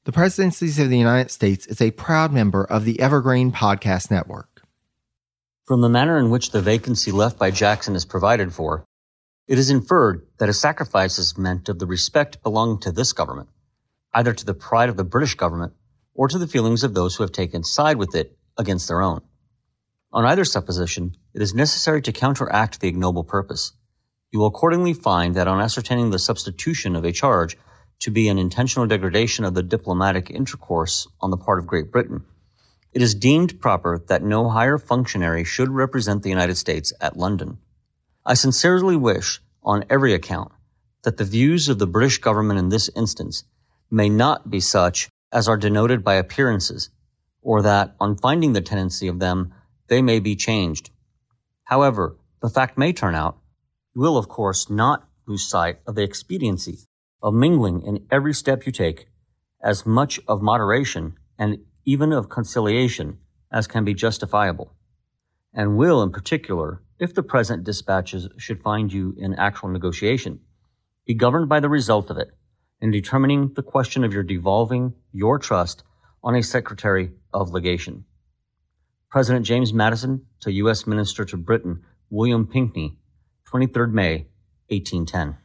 The Presidencies of the United States is a proud member of the Evergreen Podcast Network. From the manner in which the vacancy left by Jackson is provided for, it is inferred that a sacrifice is meant of the respect belonging to this government, either to the pride of the British government or to the feelings of those who have taken side with it against their own. On either supposition, it is necessary to counteract the ignoble purpose. You will accordingly find that on ascertaining the substitution of a charge to be an intentional degradation of the diplomatic intercourse on the part of Great Britain, it is deemed proper that no higher functionary should represent the United States at London. I sincerely wish, on every account, that the views of the British government in this instance may not be such as are denoted by appearances, or that, on finding the tendency of them, they may be changed. However, the fact may turn out, you will of course not lose sight of the expediency of mingling in every step you take as much of moderation and even of conciliation as can be justifiable, and will in particular, if the present dispatches should find you in actual negotiation, be governed by the result of it in determining the question of your devolving your trust on a Secretary of Legation. President James Madison to U.S. Minister to Britain William Pinckney, 23rd May, 1810.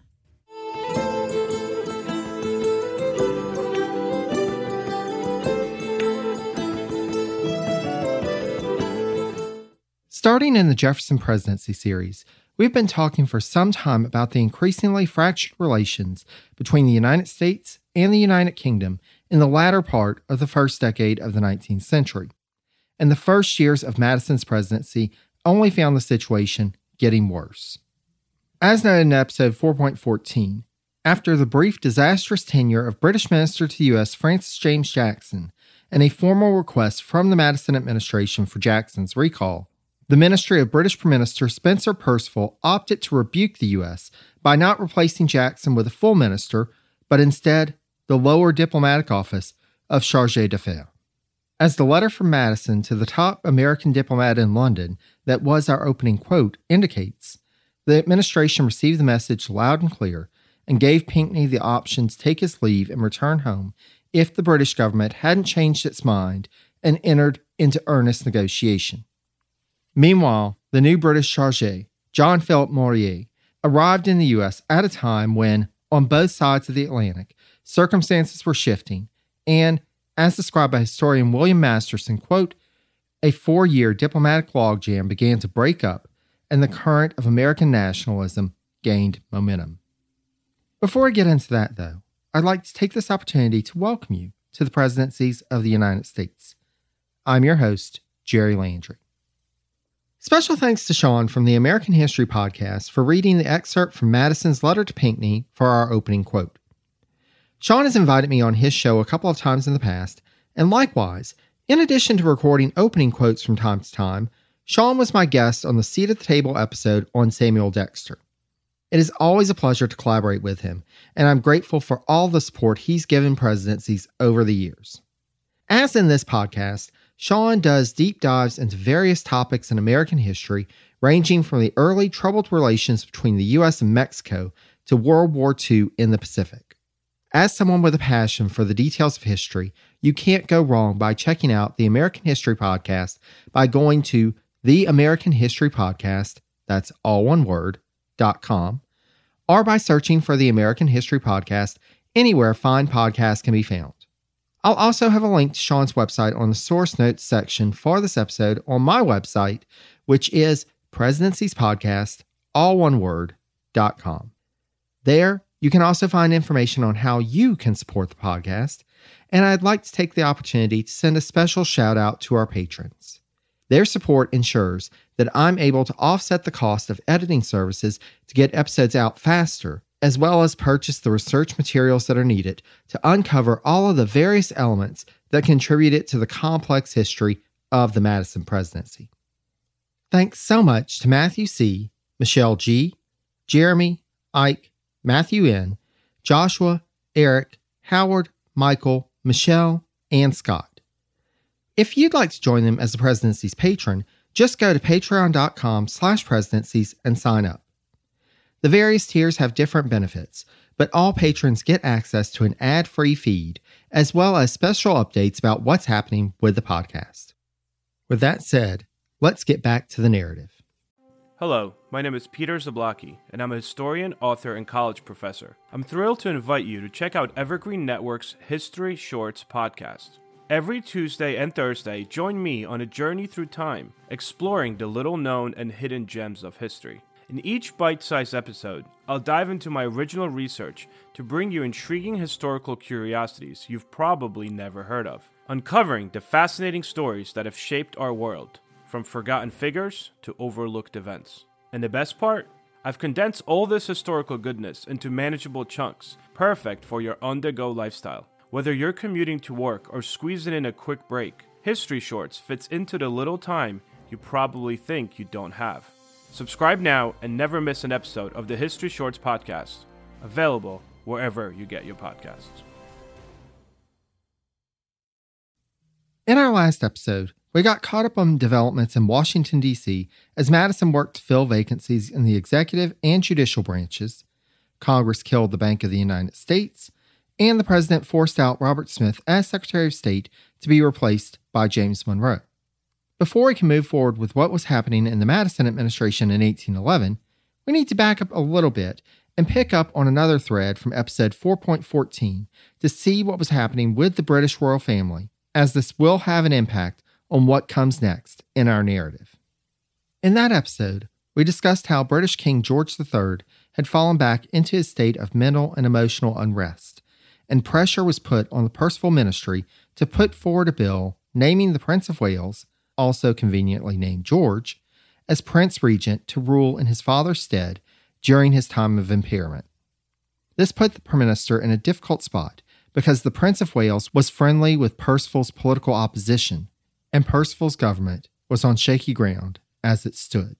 Starting in the Jefferson Presidency series, we've been talking for some time about the increasingly fractured relations between the United States and the United Kingdom in the latter part of the first decade of the 19th century. And the first years of Madison's presidency only found the situation getting worse. As noted in episode 4.14, after the brief disastrous tenure of British Minister to the U.S. Francis James Jackson and a formal request from the Madison administration for Jackson's recall, the Ministry of British Prime Minister Spencer Perceval opted to rebuke the U.S. by not replacing Jackson with a full minister, but instead the lower diplomatic office of Chargé d'Affaires. As the letter from Madison to the top American diplomat in London that was our opening quote indicates, the administration received the message loud and clear and gave Pinckney the option to take his leave and return home if the British government hadn't changed its mind and entered into earnest negotiation. Meanwhile, the new British Chargé, John Philip Morier, arrived in the U.S. at a time when, on both sides of the Atlantic, circumstances were shifting and, as described by historian William Masterson, quote, a 4-year diplomatic logjam began to break up and the current of American nationalism gained momentum. Before I get into that, though, I'd like to take this opportunity to welcome you to the Presidencies of the United States. I'm your host, Jerry Landry. Special thanks to Sean from the American History Podcast for reading the excerpt from Madison's letter to Pinckney for our opening quote. Sean has invited me on his show a couple of times in the past, and likewise, in addition to recording opening quotes from time to time, Sean was my guest on the Seat at the Table episode on Samuel Dexter. It is always a pleasure to collaborate with him, and I'm grateful for all the support he's given presidencies over the years. As in this podcast, Sean does deep dives into various topics in American history, ranging from the early troubled relations between the U.S. and Mexico to World War II in the Pacific. As someone with a passion for the details of history, you can't go wrong by checking out the American History Podcast by going to the American History Podcast, that's all one word, .com, or by searching for the American History Podcast anywhere fine podcasts can be found. I'll also have a link to Sean's website on the source notes section for this episode on my website, which is presidenciespodcast, all one word, .com. There, you can also find information on how you can support the podcast, and I'd like to take the opportunity to send a special shout out to our patrons. Their support ensures that I'm able to offset the cost of editing services to get episodes out faster, as well as purchase the research materials that are needed to uncover all of the various elements that contributed to the complex history of the Madison presidency. Thanks so much to Matthew C., Michelle G., Jeremy, Ike, Matthew N., Joshua, Eric, Howard, Michael, Michelle, and Scott. If you'd like to join them as the Presidency's patron, just go to patreon.com/presidencies and sign up. The various tiers have different benefits, but all patrons get access to an ad-free feed, as well as special updates about what's happening with the podcast. With that said, let's get back to the narrative. Hello, my name is Peter Zablocki, and I'm a historian, author, and college professor. I'm thrilled to invite you to check out Evergreen Network's History Shorts podcast. Every Tuesday and Thursday, join me on a journey through time, exploring the little-known and hidden gems of history. In each bite-sized episode, I'll dive into my original research to bring you intriguing historical curiosities you've probably never heard of, uncovering the fascinating stories that have shaped our world, from forgotten figures to overlooked events. And the best part? I've condensed all this historical goodness into manageable chunks, perfect for your on-the-go lifestyle. Whether you're commuting to work or squeezing in a quick break, History Shorts fits into the little time you probably think you don't have. Subscribe now and never miss an episode of the History Shorts podcast, available wherever you get your podcasts. In our last episode, we got caught up on developments in Washington, D.C. as Madison worked to fill vacancies in the executive and judicial branches, Congress killed the Bank of the United States, and the president forced out Robert Smith as Secretary of State to be replaced by James Monroe. Before we can move forward with what was happening in the Madison administration in 1811, we need to back up a little bit and pick up on another thread from episode 4.14 to see what was happening with the British royal family, as this will have an impact on what comes next in our narrative. In that episode, we discussed how British King George III had fallen back into his state of mental and emotional unrest, and pressure was put on the Perceval ministry to put forward a bill naming the Prince of Wales, also conveniently named George, as Prince Regent to rule in his father's stead during his time of impairment. This put the Prime Minister in a difficult spot because the Prince of Wales was friendly with Perceval's political opposition, and Perceval's government was on shaky ground as it stood.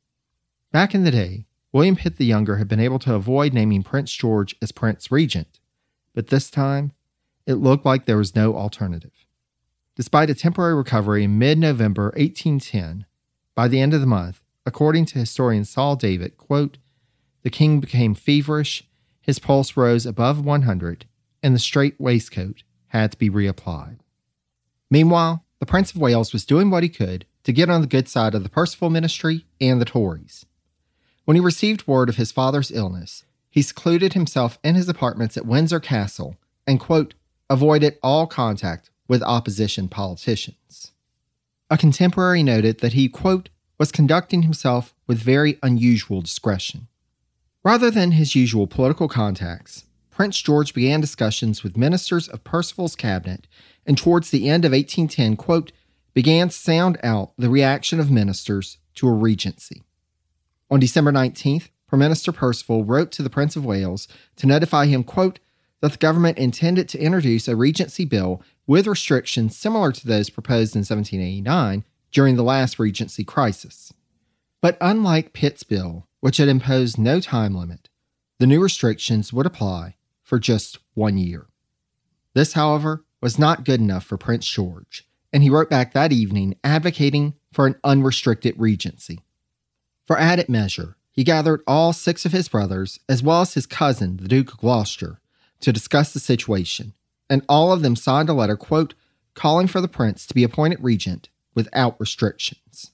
Back in the day, William Pitt the Younger had been able to avoid naming Prince George as Prince Regent, but this time, it looked like there was no alternative. Despite a temporary recovery in mid-November 1810, by the end of the month, according to historian Saul David, quote, the king became feverish, his pulse rose above 100, and the strait waistcoat had to be reapplied. Meanwhile, the Prince of Wales was doing what he could to get on the good side of the Perceval ministry and the Tories. When he received word of his father's illness, he secluded himself in his apartments at Windsor Castle and, quote, avoided all contact with opposition politicians. A contemporary noted that he, quote, was conducting himself with very unusual discretion. Rather than his usual political contacts, Prince George began discussions with ministers of Perceval's cabinet and towards the end of 1810, quote, began to sound out the reaction of ministers to a regency. On December 19th, Prime Minister Perceval wrote to the Prince of Wales to notify him, quote, that the government intended to introduce a regency bill with restrictions similar to those proposed in 1789 during the last regency crisis. But unlike Pitt's bill, which had imposed no time limit, the new restrictions would apply for just 1 year. This, however, was not good enough for Prince George, and he wrote back that evening advocating for an unrestricted regency. For added measure, he gathered all 6 of his brothers, as well as his cousin, the Duke of Gloucester, to discuss the situation, and all of them signed a letter, quote, calling for the prince to be appointed regent without restrictions.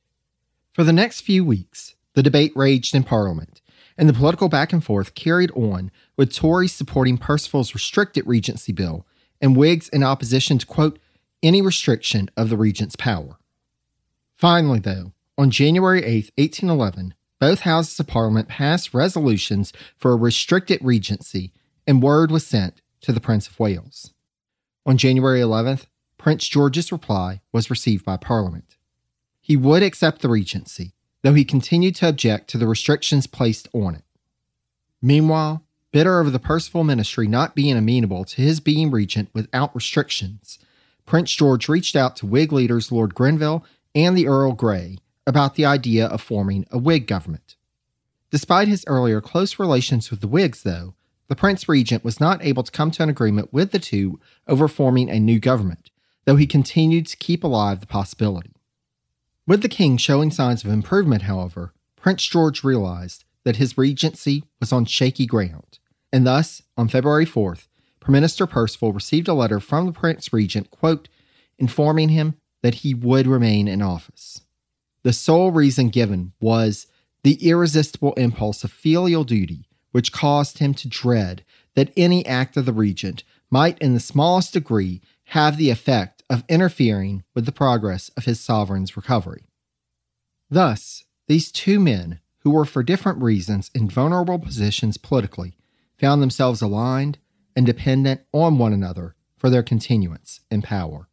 For the next few weeks, the debate raged in Parliament, and the political back and forth carried on with Tories supporting Perceval's restricted regency bill and Whigs in opposition to, quote, any restriction of the regent's power. Finally, though, on January 8, 1811, both houses of Parliament passed resolutions for a restricted regency, and word was sent to the Prince of Wales. On January 11th, Prince George's reply was received by Parliament. He would accept the regency, though he continued to object to the restrictions placed on it. Meanwhile, bitter over the Perceval ministry not being amenable to his being regent without restrictions, Prince George reached out to Whig leaders Lord Grenville and the Earl Grey about the idea of forming a Whig government. Despite his earlier close relations with the Whigs, though, the Prince Regent was not able to come to an agreement with the two over forming a new government, though he continued to keep alive the possibility. With the king showing signs of improvement, however, Prince George realized that his regency was on shaky ground, and thus, on February 4th, Prime Minister Perceval received a letter from the Prince Regent, quote, informing him that he would remain in office. The sole reason given was the irresistible impulse of filial duty, which caused him to dread that any act of the regent might in the smallest degree have the effect of interfering with the progress of his sovereign's recovery. Thus, these two men, who were for different reasons in vulnerable positions politically, found themselves aligned and dependent on one another for their continuance in power.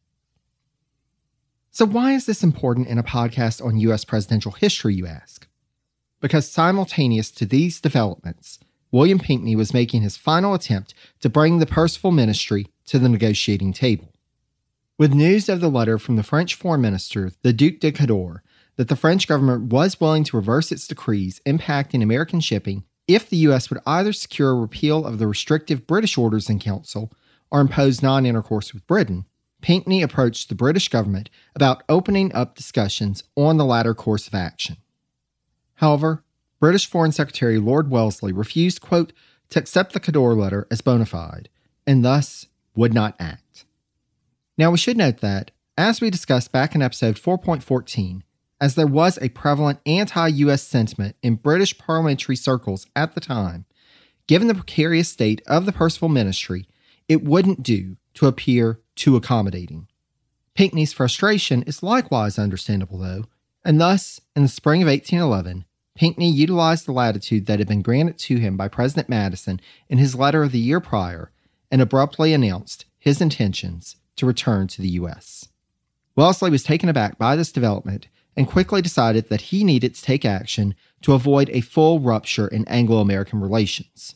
So why is this important in a podcast on U.S. presidential history, you ask? Because simultaneous to these developments, William Pinckney was making his final attempt to bring the Perceval ministry to the negotiating table. With news of the letter from the French Foreign Minister, the Duc de Cadore, that the French government was willing to reverse its decrees impacting American shipping if the U.S. would either secure a repeal of the restrictive British orders in council or impose non-intercourse with Britain, Pinckney approached the British government about opening up discussions on the latter course of action. However, British Foreign Secretary Lord Wellesley refused, quote, to accept the Cadore letter as bona fide, and thus would not act. Now, we should note that, as we discussed back in episode 4.14, as there was a prevalent anti-U.S. sentiment in British parliamentary circles at the time, given the precarious state of the Perceval ministry, it wouldn't do to appear too accommodating. Pinckney's frustration is likewise understandable, though, and thus, in the spring of 1811, Pinckney utilized the latitude that had been granted to him by President Madison in his letter of the year prior and abruptly announced his intentions to return to the U.S. Wellesley was taken aback by this development and quickly decided that he needed to take action to avoid a full rupture in Anglo-American relations.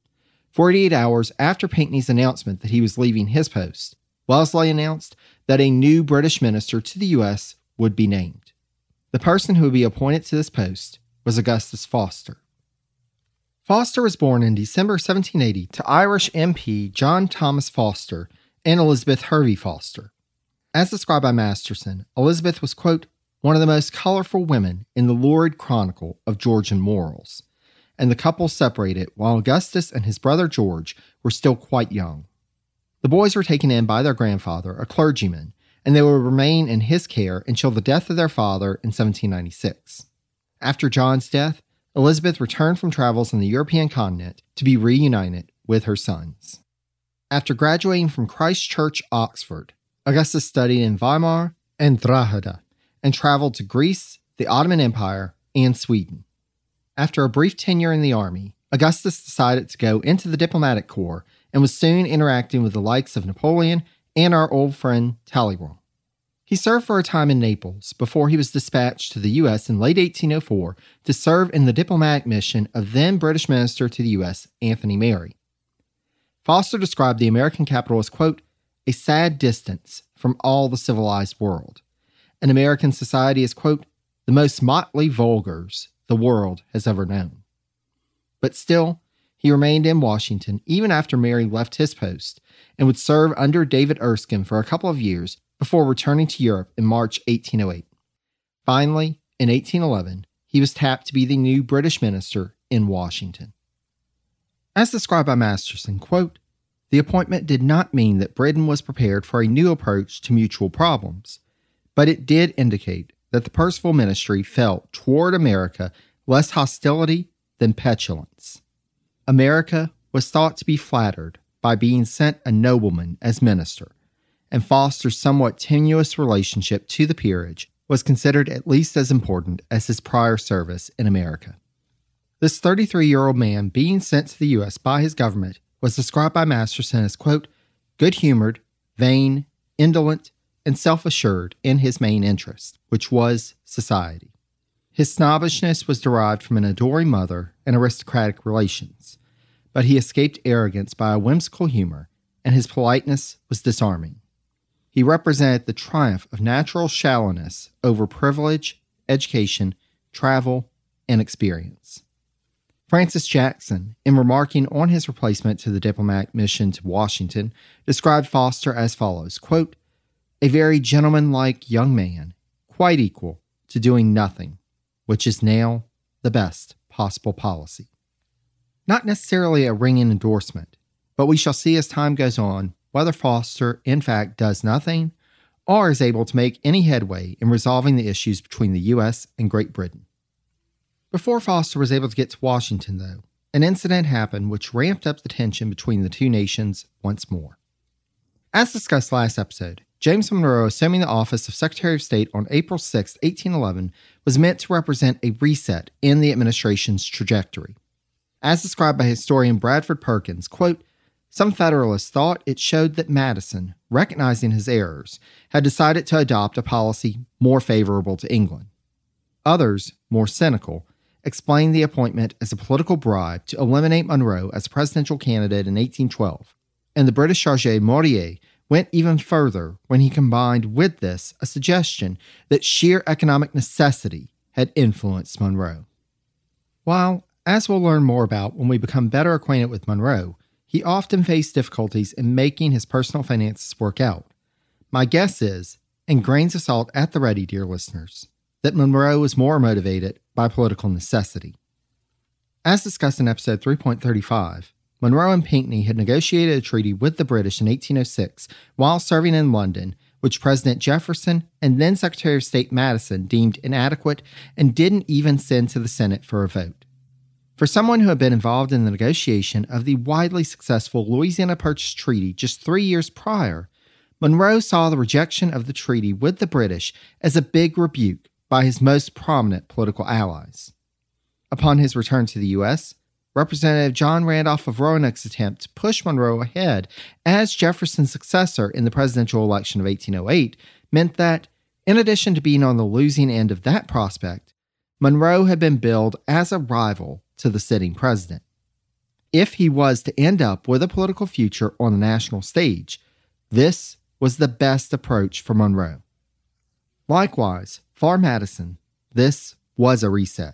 48 hours after Pinckney's announcement that he was leaving his post, Wellesley announced that a new British minister to the U.S. would be named. The person who would be appointed to this post was Augustus Foster. Foster was born in December 1780 to Irish MP John Thomas Foster and Elizabeth Hervey Foster. As described by Masterson, Elizabeth was, quote, one of the most colorful women in the lurid chronicle of Georgian morals, and the couple separated while Augustus and his brother George were still quite young. The boys were taken in by their grandfather, a clergyman, and they would remain in his care until the death of their father in 1796. After John's death, Elizabeth returned from travels on the European continent to be reunited with her sons. After graduating from Christ Church, Oxford, Augustus studied in Weimar and Drogheda and traveled to Greece, the Ottoman Empire, and Sweden. After a brief tenure in the army, Augustus decided to go into the diplomatic corps and was soon interacting with the likes of Napoleon and our old friend Talleyrand. He served for a time in Naples before he was dispatched to the U.S. in late 1804 to serve in the diplomatic mission of then British Minister to the U.S., Anthony Merry. Foster described the American capital as, quote, a sad distance from all the civilized world, and American society is, quote, the most motley vulgars the world has ever known. But still, he remained in Washington even after Merry left his post and would serve under David Erskine for a couple of years before returning to Europe in March 1808. Finally, in 1811, he was tapped to be the new British minister in Washington. As described by Masterson, quote, the appointment did not mean that Britain was prepared for a new approach to mutual problems, but it did indicate that the Perceval ministry felt toward America less hostility than petulance. America was thought to be flattered by being sent a nobleman as minister, and Foster's somewhat tenuous relationship to the peerage was considered at least as important as his prior service in America. This 33-year-old man being sent to the U.S. by his government was described by Masterson as, quote, good-humored, vain, indolent, and self-assured in his main interest, which was society. His snobbishness was derived from an adoring mother and aristocratic relations, but he escaped arrogance by a whimsical humor, and his politeness was disarming. He represented the triumph of natural shallowness over privilege, education, travel, and experience. Francis Jackson, in remarking on his replacement to the diplomatic mission to Washington, described Foster as follows, quote, a very gentlemanlike young man, quite equal to doing nothing, which is now the best possible policy. Not necessarily a ringing endorsement, But we shall see as time goes on whether Foster, in fact, does nothing or is able to make any headway in resolving the issues between the U.S. and Great Britain. Before Foster was able to get to Washington, though, an incident happened which ramped up the tension between the two nations once more. As discussed last episode, James Monroe assuming the office of Secretary of State on April 6, 1811, was meant to represent a reset in the administration's trajectory. As described by historian Bradford Perkins, quote, some Federalists thought it showed that Madison, recognizing his errors, had decided to adopt a policy more favorable to England. Others, more cynical, explained the appointment as a political bribe to eliminate Monroe as a presidential candidate in 1812, and the British chargé Mortier went even further when he combined with this a suggestion that sheer economic necessity had influenced Monroe. While, as we'll learn more about when we become better acquainted with Monroe, he often faced difficulties in making his personal finances work out, my guess is, and grains of salt at the ready, dear listeners, that Monroe was more motivated by political necessity. As discussed in episode 3.35, Monroe and Pinckney had negotiated a treaty with the British in 1806 while serving in London, which President Jefferson and then Secretary of State Madison deemed inadequate and didn't even send to the Senate for a vote. For someone who had been involved in the negotiation of the widely successful Louisiana Purchase Treaty just 3 years prior, Monroe saw the rejection of the treaty with the British as a big rebuke by his most prominent political allies. Upon his return to the U.S., Representative John Randolph of Roanoke's attempt to push Monroe ahead as Jefferson's successor in the presidential election of 1808 meant that, in addition to being on the losing end of that prospect, Monroe had been billed as a rival to the sitting president. If he was to end up with a political future on the national stage, this was the best approach for Monroe. Likewise, for Madison, this was a reset.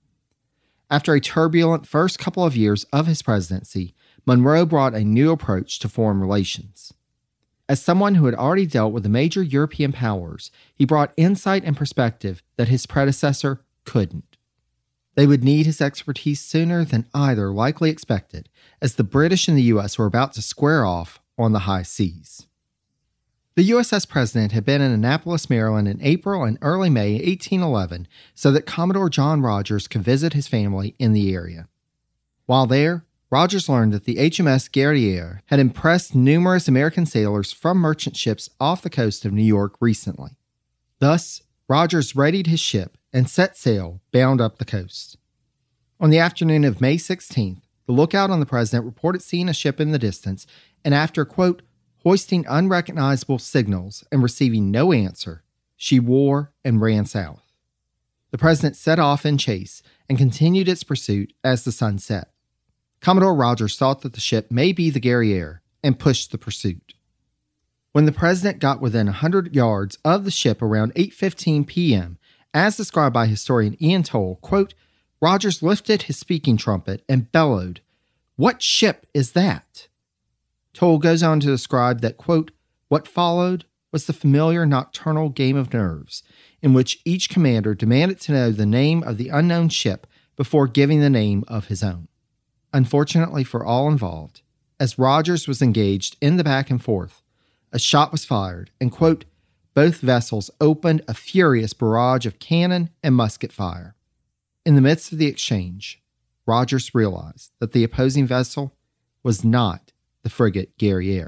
After a turbulent first couple of years of his presidency, Monroe brought a new approach to foreign relations. As someone who had already dealt with the major European powers, he brought insight and perspective that his predecessor couldn't. They would need his expertise sooner than either likely expected, as the British and the U.S. were about to square off on the high seas. The USS President had been in Annapolis, Maryland in April and early May 1811 so that Commodore John Rogers could visit his family in the area. While there, Rogers learned that the HMS Guerrière had impressed numerous American sailors from merchant ships off the coast of New York recently. Thus, Rogers readied his ship and set sail bound up the coast. On the afternoon of May 16th, the lookout on the President reported seeing a ship in the distance, and after, quote, hoisting unrecognizable signals and receiving no answer, she wore and ran south. The President set off in chase and continued its pursuit as the sun set. Commodore Rogers thought that the ship may be the Guerrière and pushed the pursuit. When the President got within 100 yards of the ship around 8:15 p.m., as described by historian Ian Toll, quote, Rogers lifted his speaking trumpet and bellowed, "What ship is that?" Toll goes on to describe that, quote, what followed was the familiar nocturnal game of nerves, in which each commander demanded to know the name of the unknown ship before giving the name of his own. Unfortunately for all involved, as Rogers was engaged in the back and forth, a shot was fired, and, quote, both vessels opened a furious barrage of cannon and musket fire. In the midst of the exchange, Rogers realized that the opposing vessel was not the frigate Guerrière.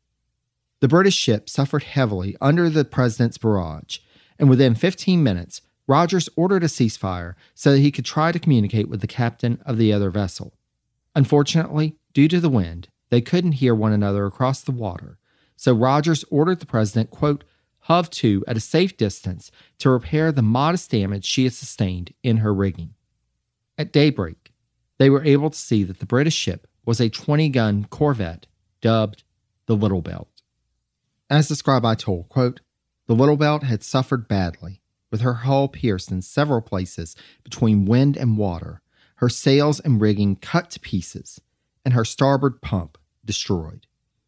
The British ship suffered heavily under the President's barrage, and within 15 minutes, Rogers ordered a ceasefire so that he could try to communicate with the captain of the other vessel. Unfortunately, due to the wind, they couldn't hear one another across the water, so Rogers ordered the President, quote, hove to at a safe distance to repair the modest damage she had sustained in her rigging. At daybreak, they were able to see that the British ship was a 20-gun corvette dubbed the Little Belt. As described by Toll, quote, the Little Belt had suffered badly, with her hull pierced in several places between wind and water, her sails and rigging cut to pieces, and her starboard pump destroyed.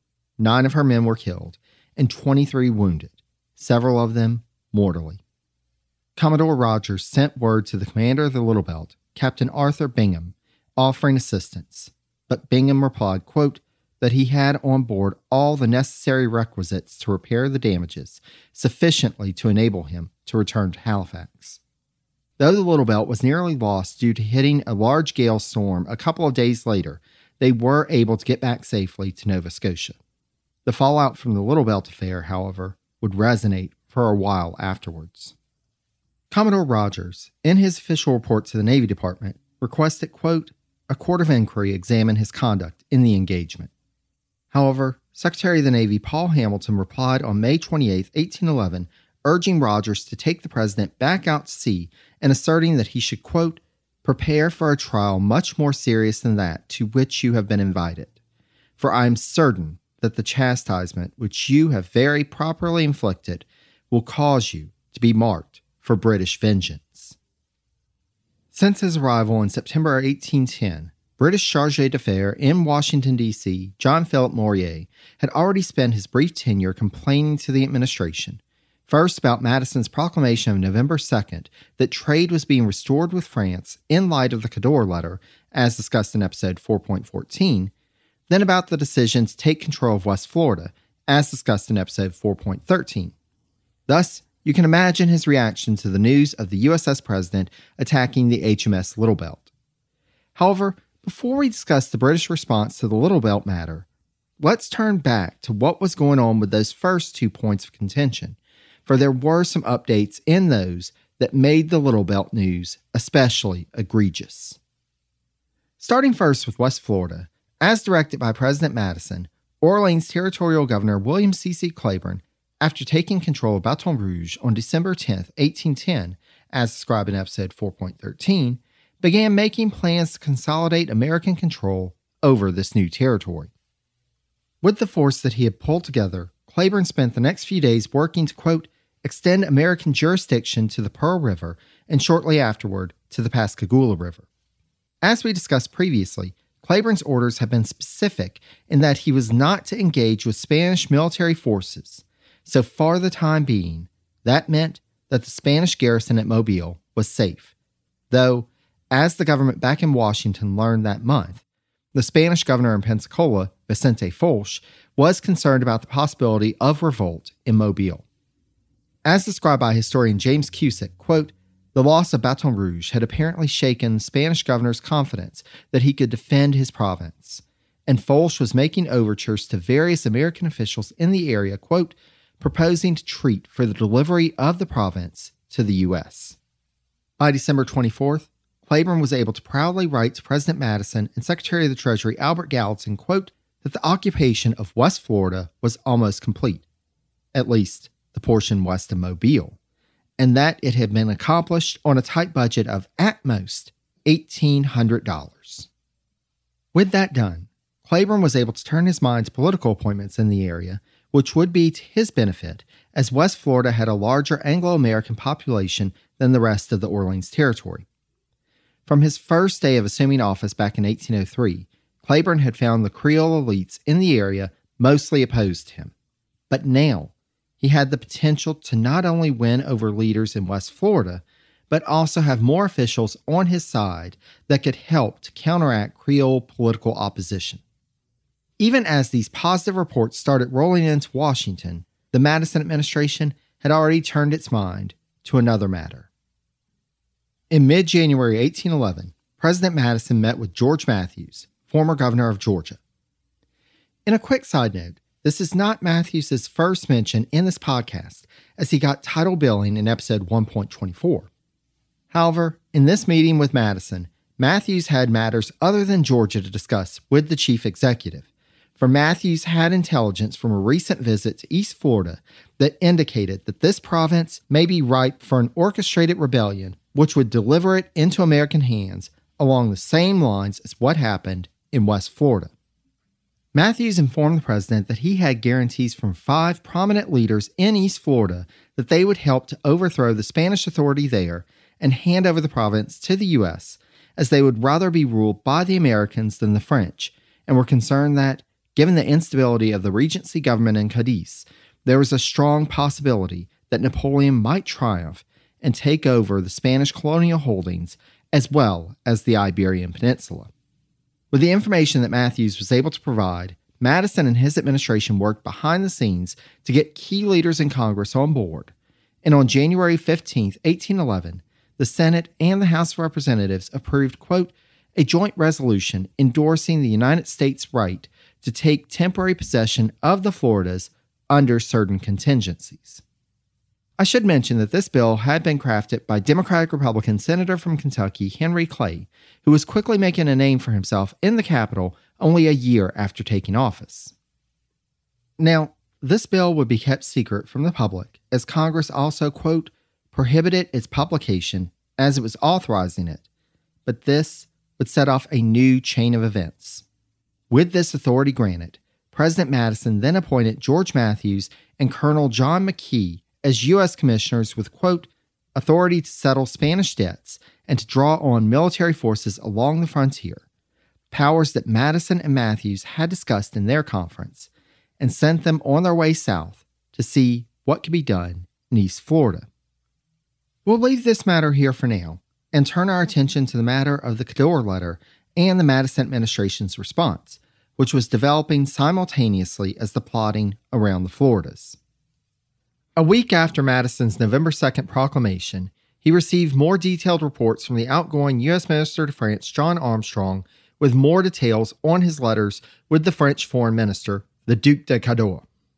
9 of her men were killed, and 23 wounded, several of them mortally. Commodore Rogers sent word to the commander of the Little Belt, Captain Arthur Bingham, offering assistance. But Bingham replied, quote, that he had on board all the necessary requisites to repair the damages, sufficiently to enable him to return to Halifax. Though the Little Belt was nearly lost due to hitting a large gale storm a couple of days later, they were able to get back safely to Nova Scotia. The fallout from the Little Belt affair, however, would resonate for a while afterwards. Commodore Rogers, in his official report to the Navy Department, requested, quote, a court of inquiry examine his conduct in the engagement. However, Secretary of the Navy Paul Hamilton replied on May 28, 1811, urging Rogers to take the president back out to sea and asserting that he should, quote, prepare for a trial much more serious than that to which you have been invited. For I am certain that the chastisement which you have very properly inflicted will cause you to be marked for British vengeance. Since his arrival in September 1810, British Chargé d'Affaires in Washington, D.C., John Philip Morier, had already spent his brief tenure complaining to the administration, first about Madison's proclamation of November 2nd that trade was being restored with France in light of the Cador letter, as discussed in episode 4.14, then about the decision to take control of West Florida, as discussed in episode 4.13. Thus, you can imagine his reaction to the news of the USS President attacking the HMS Little Belt. However, before we discuss the British response to the Little Belt matter, let's turn back to what was going on with those first 2 points of contention, for there were some updates in those that made the Little Belt news especially egregious. Starting first with West Florida, as directed by President Madison, Orleans Territorial Governor William C.C. Claiborne, after taking control of Baton Rouge on December 10, 1810, as described in episode 4.13, began making plans to consolidate American control over this new territory. With the force that he had pulled together, Claiborne spent the next few days working to, quote, extend American jurisdiction to the Pearl River and shortly afterward to the Pascagoula River. As we discussed previously, Claiborne's orders had been specific in that he was not to engage with Spanish military forces, so for the time being, that meant that the Spanish garrison at Mobile was safe, though, as the government back in Washington learned that month, the Spanish governor in Pensacola, Vicente Foch, was concerned about the possibility of revolt in Mobile. As described by historian James Cusick, quote, the loss of Baton Rouge had apparently shaken the Spanish governor's confidence that he could defend his province, and Foch was making overtures to various American officials in the area, quote, proposing to treat for the delivery of the province to the U.S. By December 24th, Claiborne was able to proudly write to President Madison and Secretary of the Treasury Albert Gallatin, quote, that the occupation of West Florida was almost complete, at least the portion west of Mobile, and that it had been accomplished on a tight budget of, at most, $1,800. With that done, Claiborne was able to turn his mind to political appointments in the area, which would be to his benefit, as West Florida had a larger Anglo-American population than the rest of the Orleans Territory. From his first day of assuming office back in 1803, Claiborne had found the Creole elites in the area mostly opposed to him. But now, he had the potential to not only win over leaders in West Florida, but also have more officials on his side that could help to counteract Creole political opposition. Even as these positive reports started rolling into Washington, the Madison administration had already turned its mind to another matter. In mid-January 1811, President Madison met with George Matthews, former governor of Georgia. In a quick side note, this is not Matthews' first mention in this podcast, as he got title billing in episode 1.24. However, in this meeting with Madison, Matthews had matters other than Georgia to discuss with the chief executive, for Matthews had intelligence from a recent visit to East Florida that indicated that this province may be ripe for an orchestrated rebellion which would deliver it into American hands along the same lines as what happened in West Florida. Matthews informed the president that he had guarantees from 5 prominent leaders in East Florida that they would help to overthrow the Spanish authority there and hand over the province to the U.S., as they would rather be ruled by the Americans than the French, and were concerned that, given the instability of the Regency government in Cadiz, there was a strong possibility that Napoleon might triumph and take over the Spanish colonial holdings as well as the Iberian Peninsula. With the information that Matthews was able to provide, Madison and his administration worked behind the scenes to get key leaders in Congress on board, and on January 15, 1811, the Senate and the House of Representatives approved, quote, a joint resolution endorsing the United States' right to take temporary possession of the Floridas under certain contingencies. I should mention that this bill had been crafted by Democratic-Republican Senator from Kentucky Henry Clay, who was quickly making a name for himself in the Capitol only a year after taking office. Now, this bill would be kept secret from the public, as Congress also, quote, prohibited its publication as it was authorizing it, but this would set off a new chain of events. With this authority granted, President Madison then appointed George Matthews and Colonel John McKee as U.S. commissioners with, quote, authority to settle Spanish debts and to draw on military forces along the frontier, powers that Madison and Matthews had discussed in their conference, and sent them on their way south to see what could be done in East Florida. We'll leave this matter here for now and turn our attention to the matter of the Cador letter and the Madison administration's response, which was developing simultaneously as the plotting around the Floridas. A week after Madison's November 2nd proclamation, he received more detailed reports from the outgoing U.S. Minister to France, John Armstrong, with more details on his letters with the French foreign minister, the Duc de Cador.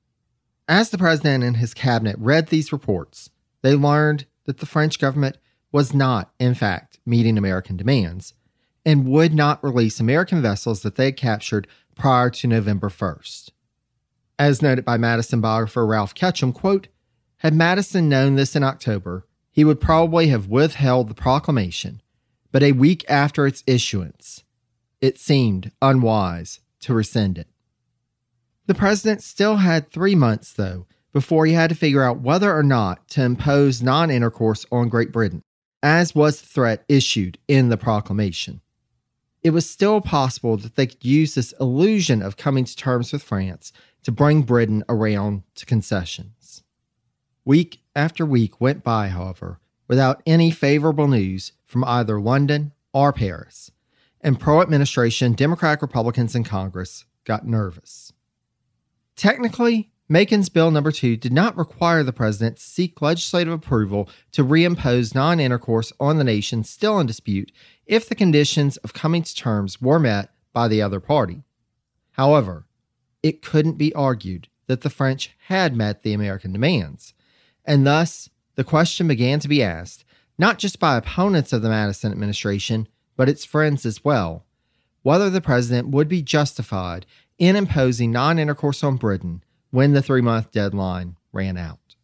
As the president and his cabinet read these reports, they learned that the French government was not, in fact, meeting American demands and would not release American vessels that they had captured prior to November 1st. As noted by Madison biographer Ralph Ketchum, quote, had Madison known this in October, he would probably have withheld the proclamation, but a week after its issuance, it seemed unwise to rescind it. The president still had 3 months, though, before he had to figure out whether or not to impose non-intercourse on Great Britain, as was the threat issued in the proclamation. It was still possible that they could use this illusion of coming to terms with France to bring Britain around to concessions. Week after week went by, however, without any favorable news from either London or Paris, and pro-administration Democratic Republicans in Congress got nervous. Technically, Macon's Bill No. 2 did not require the president to seek legislative approval to reimpose non-intercourse on the nation still in dispute if the conditions of coming to terms were met by the other party. However, it couldn't be argued that the French had met the American demands, and thus the question began to be asked, not just by opponents of the Madison administration, but its friends as well, whether the president would be justified in imposing non-intercourse on Britain when the 3-month deadline ran out.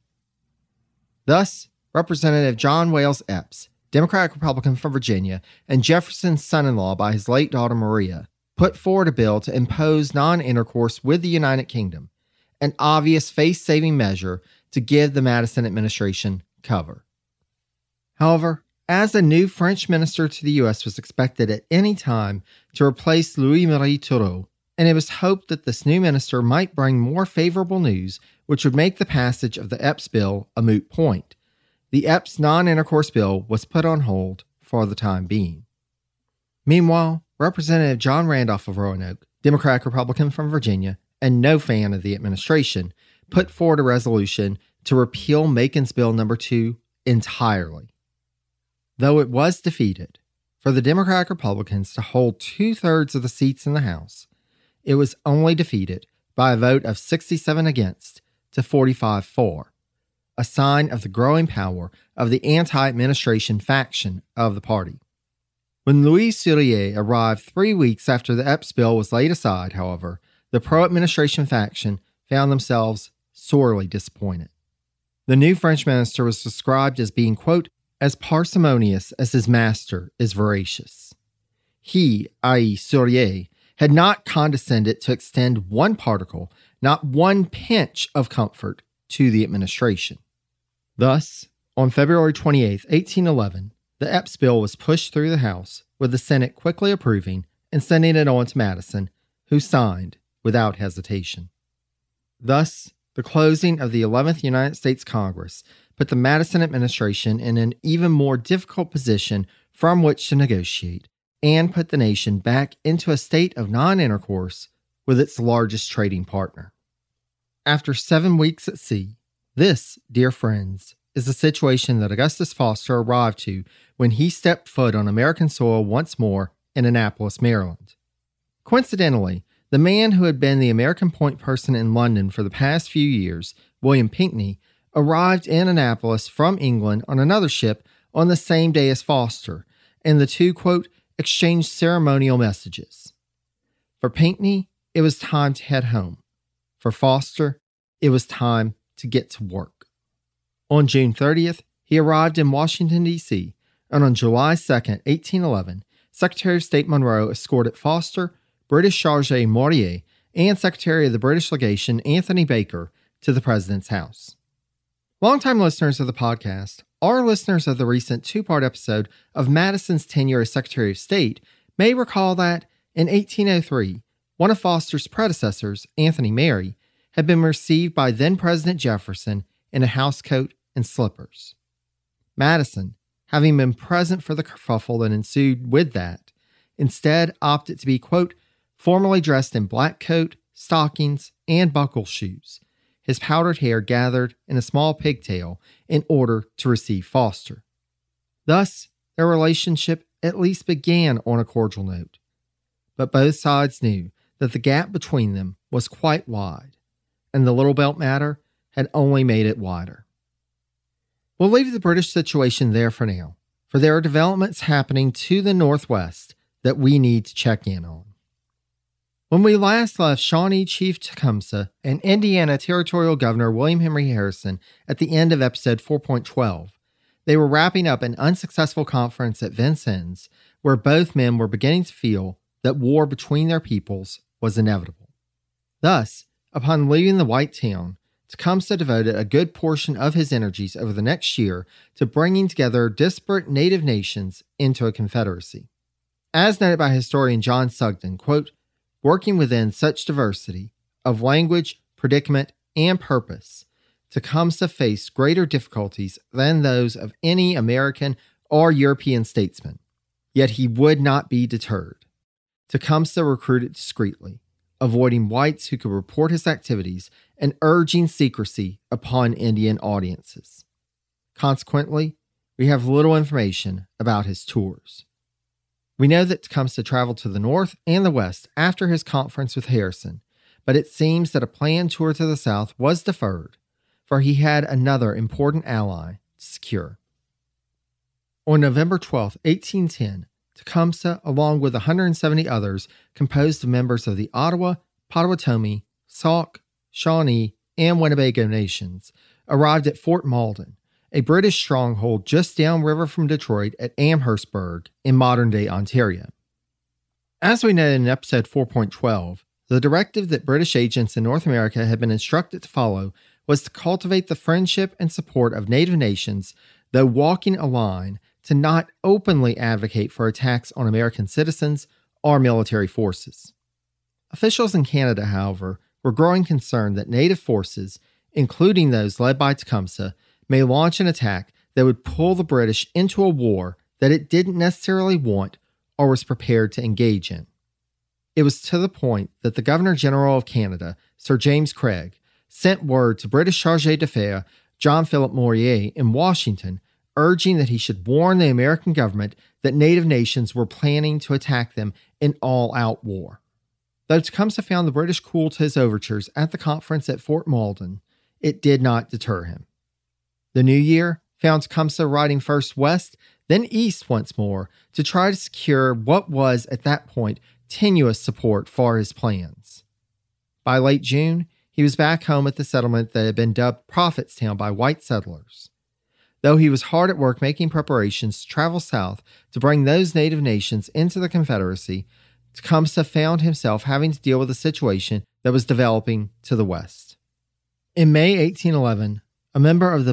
Thus, Representative John Wales Epps, Democratic Republican from Virginia, and Jefferson's son-in-law by his late daughter Maria, put forward a bill to impose non-intercourse with the United Kingdom, an obvious face-saving measure to give the Madison administration cover. However, as a new French minister to the U.S. was expected at any time to replace Louis-Marie Turreau, and it was hoped that this new minister might bring more favorable news which would make the passage of the Epps bill a moot point, the Epps non-intercourse bill was put on hold for the time being. Meanwhile, Representative John Randolph of Roanoke, Democratic Republican from Virginia, and no fan of the administration, put forward a resolution to repeal Macon's Bill No. 2 entirely. Though it was defeated, for the Democratic Republicans to hold 2/3 of the seats in the House, it was only defeated by a vote of 67 against to 45 for, a sign of the growing power of the anti-administration faction of the party. When Louis Serrier arrived 3 weeks after the Epps bill was laid aside, however, the pro-administration faction found themselves sorely disappointed. The new French minister was described as being, quote, as parsimonious as his master is voracious. He, i.e. Serrier, had not condescended to extend one particle, not one pinch of comfort to the administration. Thus, on February 28, 1811, the Epps bill was pushed through the House, with the Senate quickly approving and sending it on to Madison, who signed without hesitation. Thus, the closing of the 11th United States Congress put the Madison administration in an even more difficult position from which to negotiate, and put the nation back into a state of non-intercourse with its largest trading partner. After 7 weeks at sea, this, dear friends, is the situation that Augustus Foster arrived to when he stepped foot on American soil once more in Annapolis, Maryland. Coincidentally, the man who had been the American point person in London for the past few years, William Pinckney, arrived in Annapolis from England on another ship on the same day as Foster, and the two, quote, exchanged ceremonial messages. For Pinckney, it was time to head home. For Foster, it was time to get to work. On June 30th, he arrived in Washington, D.C., and on July 2nd, 1811, Secretary of State Monroe escorted Foster, British Charge Morier, and Secretary of the British Legation Anthony Baker to the President's house. Longtime listeners of the podcast, or listeners of the recent 2-part episode of Madison's tenure as Secretary of State, may recall that, in 1803, one of Foster's predecessors, Anthony Merry, had been received by then-President Jefferson in a housecoat and slippers. Madison, having been present for the kerfuffle that ensued with that, instead opted to be, quote, formally dressed in black coat, stockings, and buckle shoes, his powdered hair gathered in a small pigtail in order to receive Foster. Thus, their relationship at least began on a cordial note. But both sides knew that the gap between them was quite wide, and the Little Belt matter had only made it wider. We'll leave the British situation there for now, for there are developments happening to the northwest that we need to check in on. When we last left Shawnee Chief Tecumseh and Indiana Territorial Governor William Henry Harrison at the end of episode 4.12, they were wrapping up an unsuccessful conference at Vincennes where both men were beginning to feel that war between their peoples was inevitable. Thus, upon leaving the White Town, Tecumseh devoted a good portion of his energies over the next year to bringing together disparate native nations into a confederacy. As noted by historian John Sugden, quote, working within such diversity of language, predicament, and purpose, Tecumseh faced greater difficulties than those of any American or European statesman. Yet he would not be deterred. Tecumseh recruited discreetly, avoiding whites who could report his activities and urging secrecy upon Indian audiences. Consequently, we have little information about his tours. We know that Tecumseh traveled to the north and the west after his conference with Harrison, but it seems that a planned tour to the south was deferred, for he had another important ally to secure. On November 12, 1810, Tecumseh, along with 170 others composed of members of the Ottawa, Potawatomi, Sauk, Shawnee, and Winnebago nations, arrived at Fort Malden, a British stronghold just downriver from Detroit at Amherstburg in modern-day Ontario. As we noted in episode 4.12, the directive that British agents in North America had been instructed to follow was to cultivate the friendship and support of native nations, though walking a line to not openly advocate for attacks on American citizens or military forces. Officials in Canada, however, were growing concerned that native forces, including those led by Tecumseh, may launch an attack that would pull the British into a war that it didn't necessarily want or was prepared to engage in. It was to the point that the Governor-General of Canada, Sir James Craig, sent word to British Charge d'Affaires John Philip Morier in Washington, urging that he should warn the American government that native nations were planning to attack them in all-out war. Though Tecumseh found the British cool to his overtures at the conference at Fort Malden, it did not deter him. The new year found Tecumseh riding first west, then east once more to try to secure what was, at that point, tenuous support for his plans. By late June, he was back home at the settlement that had been dubbed Prophetstown by white settlers. Though he was hard at work making preparations to travel south to bring those native nations into the Confederacy, Tecumseh found himself having to deal with a situation that was developing to the west. In May 1811, a member of the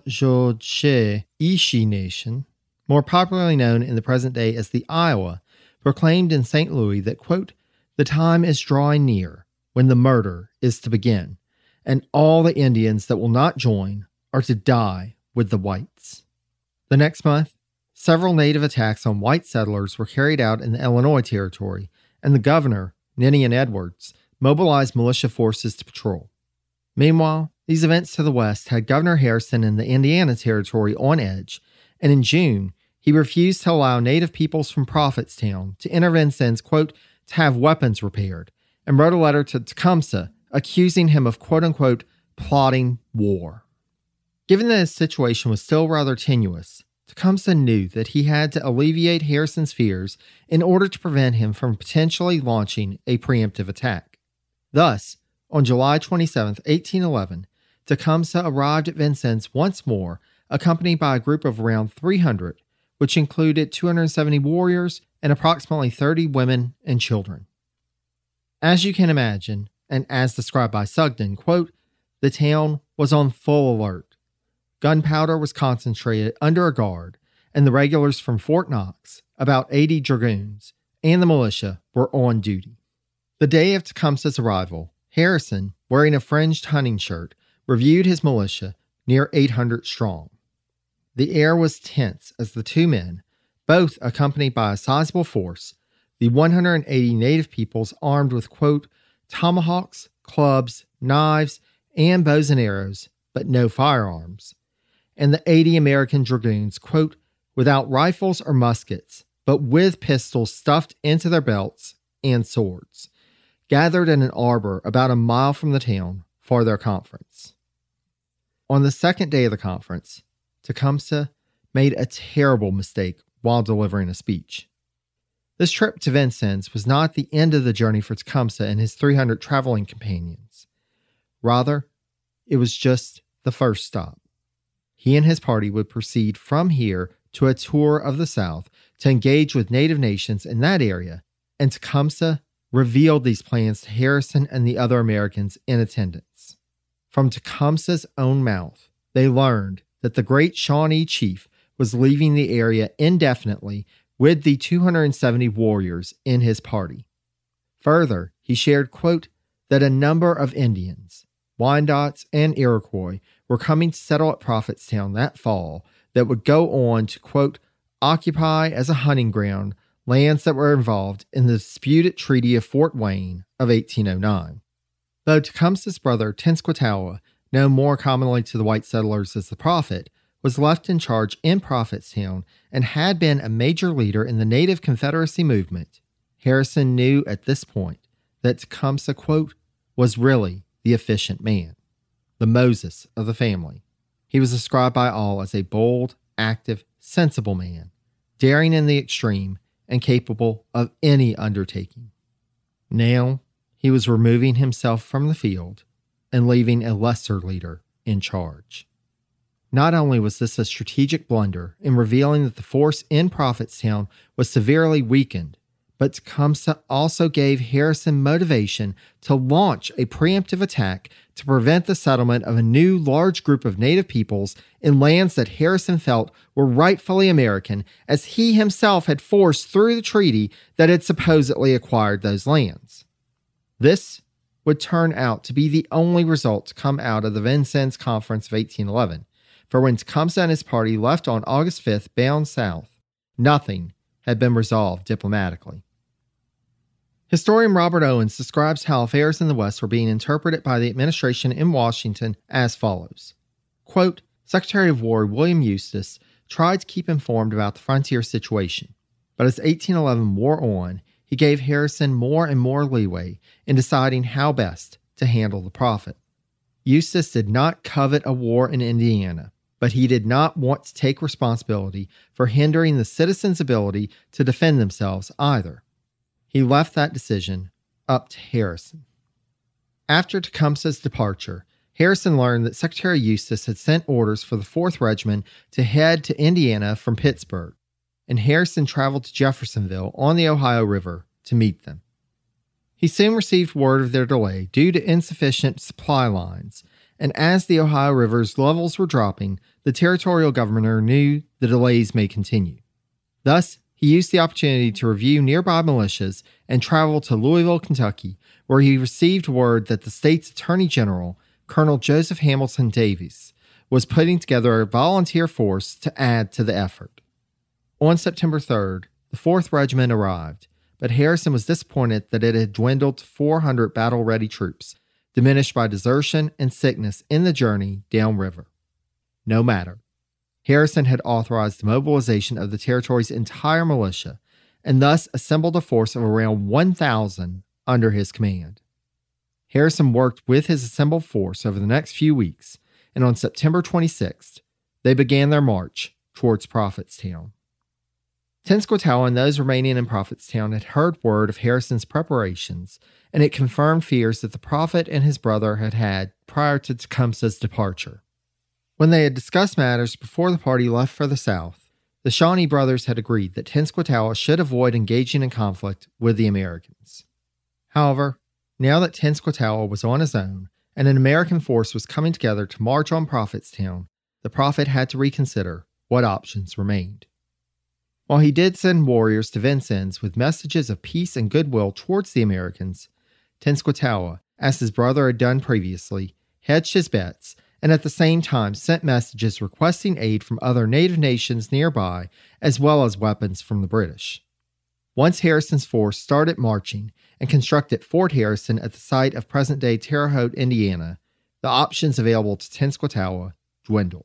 Ba-Jo-Che-Ishi Nation, more popularly known in the present day as the Iowa, proclaimed in St. Louis that, quote, the time is drawing near when the murder is to begin, and all the Indians that will not join are to die with the whites. The next month, several native attacks on white settlers were carried out in the Illinois Territory, and the governor, Ninian Edwards, mobilized militia forces to patrol. Meanwhile, these events to the west had Governor Harrison in the Indiana Territory on edge, and in June, he refused to allow native peoples from Prophetstown to enter Vincennes, quote, to have weapons repaired, and wrote a letter to Tecumseh accusing him of, quote-unquote, plotting war. Given that his situation was still rather tenuous, Tecumseh knew that he had to alleviate Harrison's fears in order to prevent him from potentially launching a preemptive attack. Thus, on July 27, 1811, Tecumseh arrived at Vincennes once more, accompanied by a group of around 300, which included 270 warriors and approximately 30 women and children. As you can imagine, and as described by Sugden, quote, the town was on full alert. Gunpowder was concentrated under a guard, and the regulars from Fort Knox, about 80 dragoons, and the militia were on duty. The day of Tecumseh's arrival, Harrison, wearing a fringed hunting shirt, reviewed his militia, near 800 strong. The air was tense as the two men, both accompanied by a sizable force, the 180 native peoples armed with, quote, tomahawks, clubs, knives, and bows and arrows, but no firearms, and the 80 American dragoons, quote, without rifles or muskets, but with pistols stuffed into their belts and swords, gathered in an arbor about a mile from the town for their conference. On the second day of the conference, Tecumseh made a terrible mistake while delivering a speech. This trip to Vincennes was not the end of the journey for Tecumseh and his 300 traveling companions. Rather, it was just the first stop. He and his party would proceed from here to a tour of the South to engage with native nations in that area, and Tecumseh revealed these plans to Harrison and the other Americans in attendance. From Tecumseh's own mouth, they learned that the great Shawnee chief was leaving the area indefinitely with the 270 warriors in his party. Further, he shared, quote, that a number of Indians, Wyandots, and Iroquois were coming to settle at Prophetstown that fall that would go on to, quote, occupy as a hunting ground lands that were involved in the disputed Treaty of Fort Wayne of 1809. Though Tecumseh's brother Tenskwatawa, known more commonly to the white settlers as the Prophet, was left in charge in Prophetstown and had been a major leader in the Native Confederacy movement, Harrison knew at this point that Tecumseh, quote, was really the efficient man, the Moses of the family. He was described by all as a bold, active, sensible man, daring in the extreme and capable of any undertaking. Now, he was removing himself from the field and leaving a lesser leader in charge. Not only was this a strategic blunder in revealing that the force in Prophetstown was severely weakened, but Tecumseh also gave Harrison motivation to launch a preemptive attack to prevent the settlement of a new large group of native peoples in lands that Harrison felt were rightfully American, as he himself had forced through the treaty that had supposedly acquired those lands. This would turn out to be the only result to come out of the Vincennes Conference of 1811, for when Tecumseh and his party left on August 5th bound south, nothing had been resolved diplomatically. Historian Robert Owens describes how affairs in the West were being interpreted by the administration in Washington as follows. Quote, Secretary of War William Eustis tried to keep informed about the frontier situation, but as 1811 wore on, he gave Harrison more and more leeway in deciding how best to handle the Prophet. Eustis did not covet a war in Indiana, but he did not want to take responsibility for hindering the citizens' ability to defend themselves either. He left that decision up to Harrison. After Tecumseh's departure, Harrison learned that Secretary Eustis had sent orders for the 4th Regiment to head to Indiana from Pittsburgh, and Harrison traveled to Jeffersonville on the Ohio River to meet them. He soon received word of their delay due to insufficient supply lines, and as the Ohio River's levels were dropping, the territorial governor knew the delays may continue. Thus, he used the opportunity to review nearby militias and travel to Louisville, Kentucky, where he received word that the state's Attorney General, Colonel Joseph Hamilton Davies, was putting together a volunteer force to add to the effort. On September 3rd, the 4th Regiment arrived, but Harrison was disappointed that it had dwindled to 400 battle-ready troops, diminished by desertion and sickness in the journey downriver. No matter. Harrison had authorized the mobilization of the territory's entire militia, and thus assembled a force of around 1,000 under his command. Harrison worked with his assembled force over the next few weeks, and on September 26th, they began their march towards Prophetstown. Tenskwatawa and those remaining in Prophetstown had heard word of Harrison's preparations, and it confirmed fears that the prophet and his brother had had prior to Tecumseh's departure. When they had discussed matters before the party left for the south, the Shawnee brothers had agreed that Tenskwatawa should avoid engaging in conflict with the Americans. However, now that Tenskwatawa was on his own, and an American force was coming together to march on Prophetstown, the prophet had to reconsider what options remained. While he did send warriors to Vincennes with messages of peace and goodwill towards the Americans, Tenskwatawa, as his brother had done previously, hedged his bets and at the same time sent messages requesting aid from other native nations nearby as well as weapons from the British. Once Harrison's force started marching and constructed Fort Harrison at the site of present-day Terre Haute, Indiana, the options available to Tenskwatawa dwindled.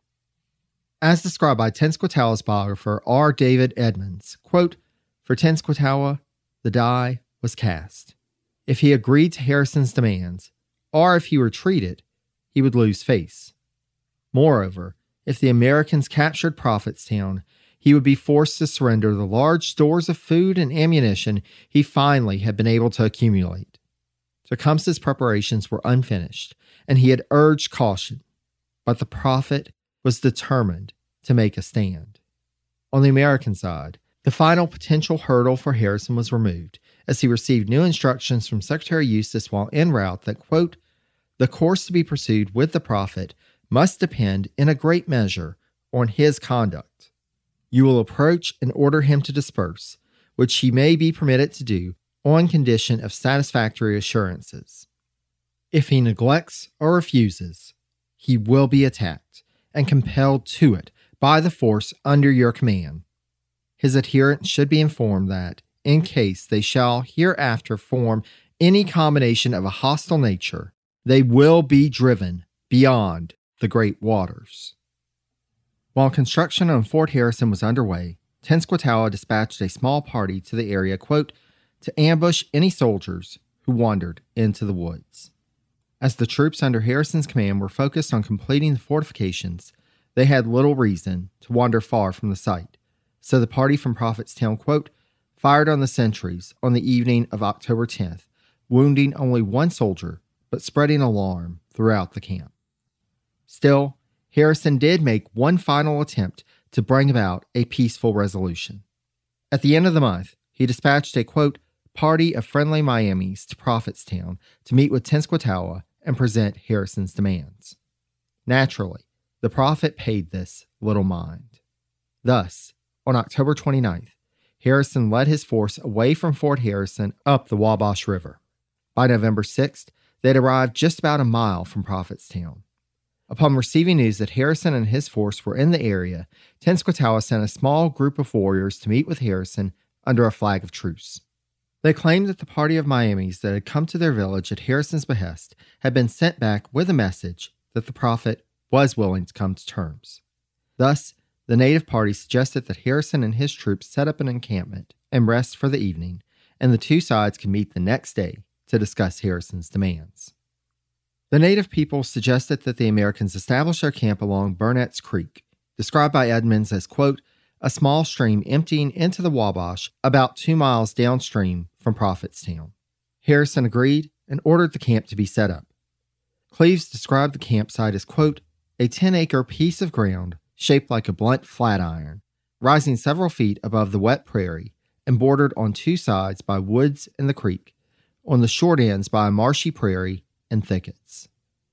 As described by Tenskwatawa's biographer R. David Edmonds, quote, "For Tenskwatawa, the die was cast. If he agreed to Harrison's demands, or if he retreated, he would lose face. Moreover, if the Americans captured Prophetstown, he would be forced to surrender the large stores of food and ammunition he finally had been able to accumulate. Tecumseh's preparations were unfinished, and he had urged caution, but the prophet was determined to make a stand. On the American side, the final potential hurdle for Harrison was removed, as he received new instructions from Secretary Eustis while en route that, quote, "The course to be pursued with the prophet must depend in a great measure on his conduct. You will approach and order him to disperse, which he may be permitted to do on condition of satisfactory assurances. If he neglects or refuses, he will be attacked and compelled to it by the force under your command. His adherents should be informed that, in case they shall hereafter form any combination of a hostile nature, they will be driven beyond the great waters." While construction on Fort Harrison was underway, Tenskwatawa dispatched a small party to the area, quote, "to ambush any soldiers who wandered into the woods." As the troops under Harrison's command were focused on completing the fortifications, they had little reason to wander far from the site, so the party from Prophetstown, quote, "fired on the sentries on the evening of October 10th, wounding only one soldier, but spreading alarm throughout the camp." Still, Harrison did make one final attempt to bring about a peaceful resolution. At the end of the month, he dispatched a, quote, "party of friendly Miamis to Prophetstown to meet with Tenskwatawa and present Harrison's demands." Naturally, the prophet paid this little mind. Thus, on October 29th, Harrison led his force away from Fort Harrison up the Wabash River. By November 6th, they had arrived just about a mile from Prophetstown. Upon receiving news that Harrison and his force were in the area, Tenskwatawa sent a small group of warriors to meet with Harrison under a flag of truce. They claimed that the party of Miamis that had come to their village at Harrison's behest had been sent back with a message that the prophet was willing to come to terms. Thus, the native party suggested that Harrison and his troops set up an encampment and rest for the evening, and the two sides could meet the next day to discuss Harrison's demands. The native people suggested that the Americans establish their camp along Burnett's Creek, described by Edmonds as, quote, "a small stream emptying into the Wabash about 2 miles downstream from Prophetstown." Harrison agreed and ordered the camp to be set up. Cleves described the campsite as, quote, "a 10-acre piece of ground shaped like a blunt flat iron, rising several feet above the wet prairie and bordered on two sides by woods and the creek, on the short ends by a marshy prairie and thickets."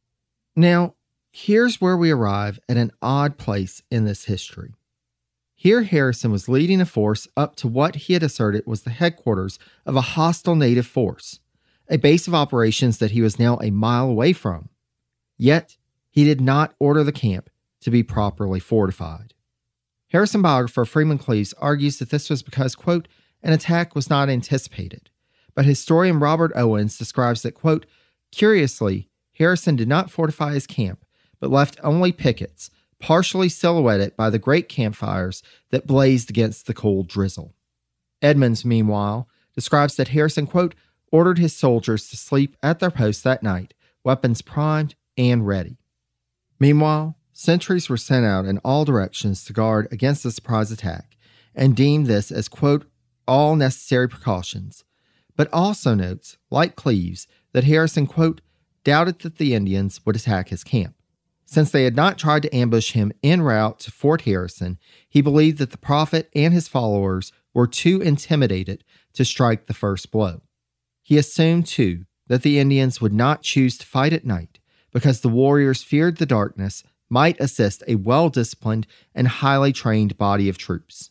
Now, here's where we arrive at an odd place in this history. Here Harrison was leading a force up to what he had asserted was the headquarters of a hostile native force, a base of operations that he was now a mile away from. Yet, he did not order the camp to be properly fortified. Harrison biographer Freeman Cleves argues that this was because, quote, an attack was not anticipated. But historian Robert Owens describes that, quote, curiously, Harrison did not fortify his camp, but left only pickets, partially silhouetted by the great campfires that blazed against the cold drizzle. Edmonds, meanwhile, describes that Harrison, quote, ordered his soldiers to sleep at their posts that night, weapons primed and ready. Meanwhile, sentries were sent out in all directions to guard against a surprise attack, and deemed this as, quote, all necessary precautions, but also notes, like Cleves, that Harrison, quote, doubted that the Indians would attack his camp. Since they had not tried to ambush him en route to Fort Harrison, he believed that the prophet and his followers were too intimidated to strike the first blow. He assumed, too, that the Indians would not choose to fight at night because the warriors feared the darkness might assist a well-disciplined and highly trained body of troops.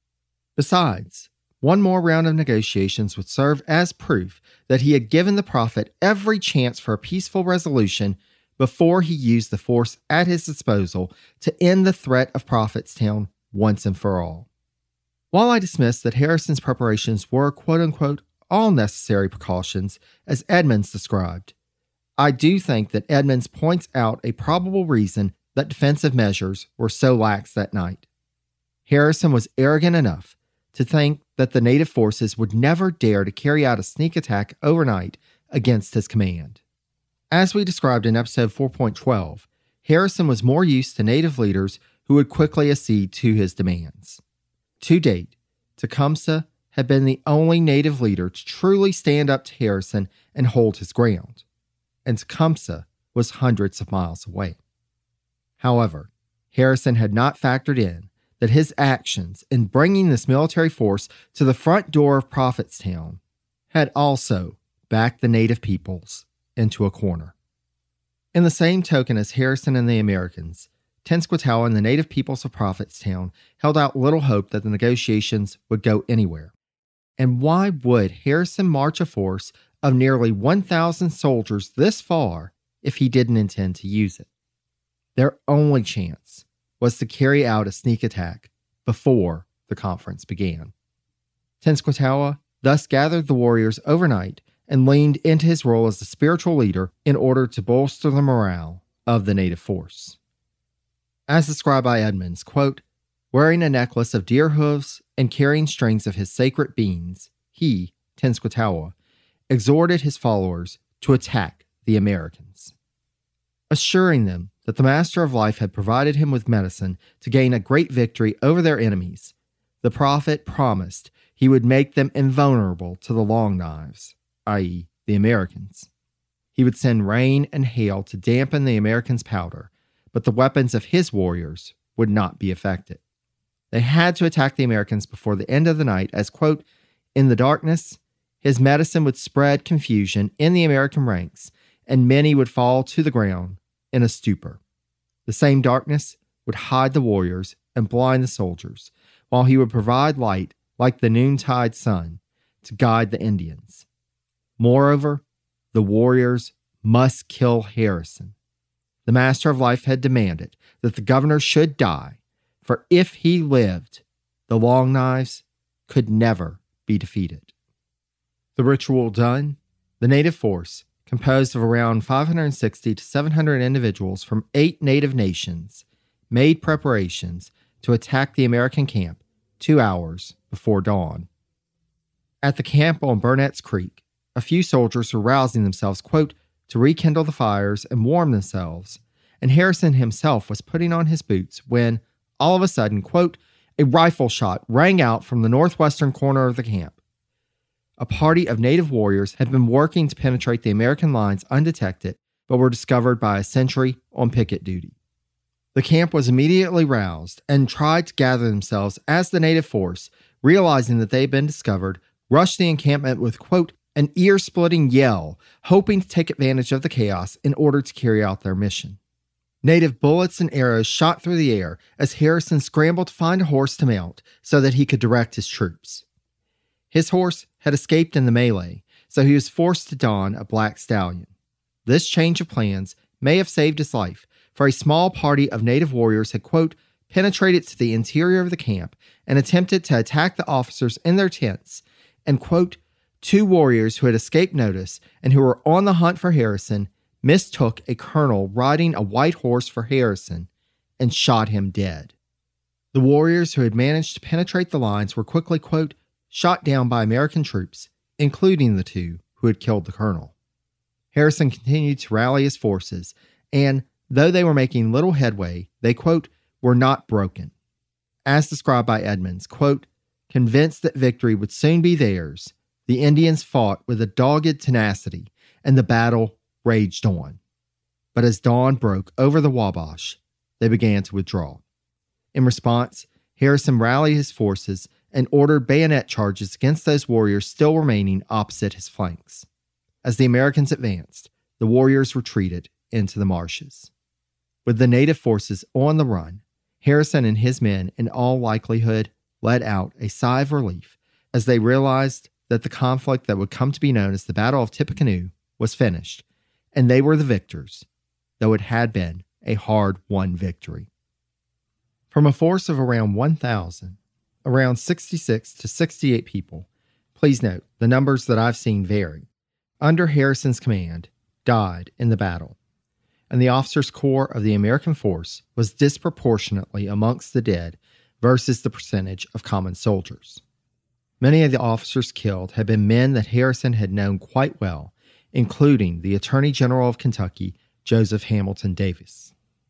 Besides, one more round of negotiations would serve as proof that he had given the prophet every chance for a peaceful resolution before he used the force at his disposal to end the threat of Prophetstown once and for all. While I dismiss that Harrison's preparations were quote-unquote all necessary precautions, as Edmonds described, I do think that Edmonds points out a probable reason that defensive measures were so lax that night. Harrison was arrogant enough to think that the native forces would never dare to carry out a sneak attack overnight against his command. As we described in episode 4.12, Harrison was more used to native leaders who would quickly accede to his demands. To date, Tecumseh had been the only native leader to truly stand up to Harrison and hold his ground, and Tecumseh was hundreds of miles away. However, Harrison had not factored in that his actions in bringing this military force to the front door of Prophetstown had also backed the native peoples into a corner. In the same token as Harrison and the Americans, Tenskwatawa and the native peoples of Prophetstown held out little hope that the negotiations would go anywhere. And why would Harrison march a force of nearly 1,000 soldiers this far if he didn't intend to use it? Their only chance was to carry out a sneak attack before the conference began. Tenskwatawa thus gathered the warriors overnight and leaned into his role as the spiritual leader in order to bolster the morale of the native force. As described by Edmonds, quote, wearing a necklace of deer hooves and carrying strings of his sacred beans, he, Tenskwatawa, exhorted his followers to attack the Americans. Assuring them that the Master of Life had provided him with medicine to gain a great victory over their enemies, the prophet promised he would make them invulnerable to the Long Knives, i.e., the Americans. He would send rain and hail to dampen the Americans' powder, but the weapons of his warriors would not be affected. They had to attack the Americans before the end of the night as, quote, in the darkness, his medicine would spread confusion in the American ranks, and many would fall to the ground in a stupor. The same darkness would hide the warriors and blind the soldiers, while he would provide light like the noontide sun to guide the Indians. Moreover, the warriors must kill Harrison. The Master of Life had demanded that the governor should die, for if he lived, the Long Knives could never be defeated. The ritual done, the native force, composed of around 560 to 700 individuals from 8 native nations, made preparations to attack the American camp 2 hours before dawn. At the camp on Burnett's Creek, a few soldiers were rousing themselves, quote, to rekindle the fires and warm themselves, and Harrison himself was putting on his boots when, all of a sudden, quote, a rifle shot rang out from the northwestern corner of the camp. A party of native warriors had been working to penetrate the American lines undetected, but were discovered by a sentry on picket duty. The camp was immediately roused and tried to gather themselves as the native force, realizing that they had been discovered, rushed the encampment with, quote, an ear-splitting yell, hoping to take advantage of the chaos in order to carry out their mission. Native bullets and arrows shot through the air as Harrison scrambled to find a horse to mount so that he could direct his troops. His horse had escaped in the melee, so he was forced to don a black stallion. This change of plans may have saved his life, for a small party of native warriors had, quote, penetrated to the interior of the camp and attempted to attack the officers in their tents, and, quote, 2 warriors who had escaped notice and who were on the hunt for Harrison mistook a colonel riding a white horse for Harrison and shot him dead. The warriors who had managed to penetrate the lines were quickly, quote, shot down by American troops, including the 2 who had killed the colonel. Harrison continued to rally his forces, and though they were making little headway, they, quote, were not broken. As described by Edmonds, quote, convinced that victory would soon be theirs, the Indians fought with a dogged tenacity, and the battle raged on. But as dawn broke over the Wabash, they began to withdraw. In response, Harrison rallied his forces and ordered bayonet charges against those warriors still remaining opposite his flanks. As the Americans advanced, the warriors retreated into the marshes. With the native forces on the run, Harrison and his men in all likelihood let out a sigh of relief as they realized that the conflict that would come to be known as the Battle of Tippecanoe was finished, and they were the victors, though it had been a hard-won victory. From a force of around 1,000, around 66 to 68 people, please note the numbers that I've seen vary, under Harrison's command, died in the battle, and the officers' corps of the American force was disproportionately amongst the dead versus the percentage of common soldiers. Many of the officers killed had been men that Harrison had known quite well, including the Attorney General of Kentucky, Joseph Hamilton Davis.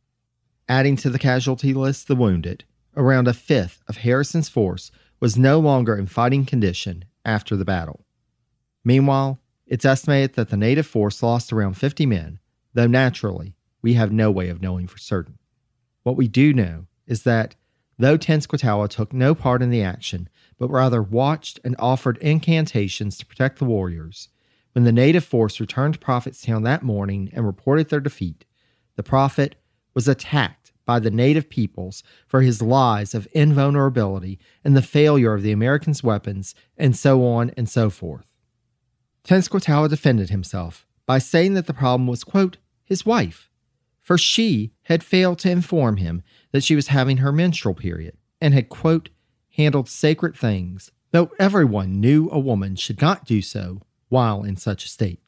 Adding to the casualty list the wounded, around 1/5 of Harrison's force was no longer in fighting condition after the battle. Meanwhile, it's estimated that the native force lost around 50 men, though naturally, we have no way of knowing for certain. What we do know is that, though Tenskwatawa took no part in the action, but rather watched and offered incantations to protect the warriors, when the native force returned to Prophetstown that morning and reported their defeat, the prophet was attacked by the native peoples for his lies of invulnerability and the failure of the Americans' weapons, and so on and so forth. Tenskwatawa defended himself by saying that the problem was, quote, his wife, for she had failed to inform him that she was having her menstrual period and had, quote, handled sacred things, though everyone knew a woman should not do so while in such a state.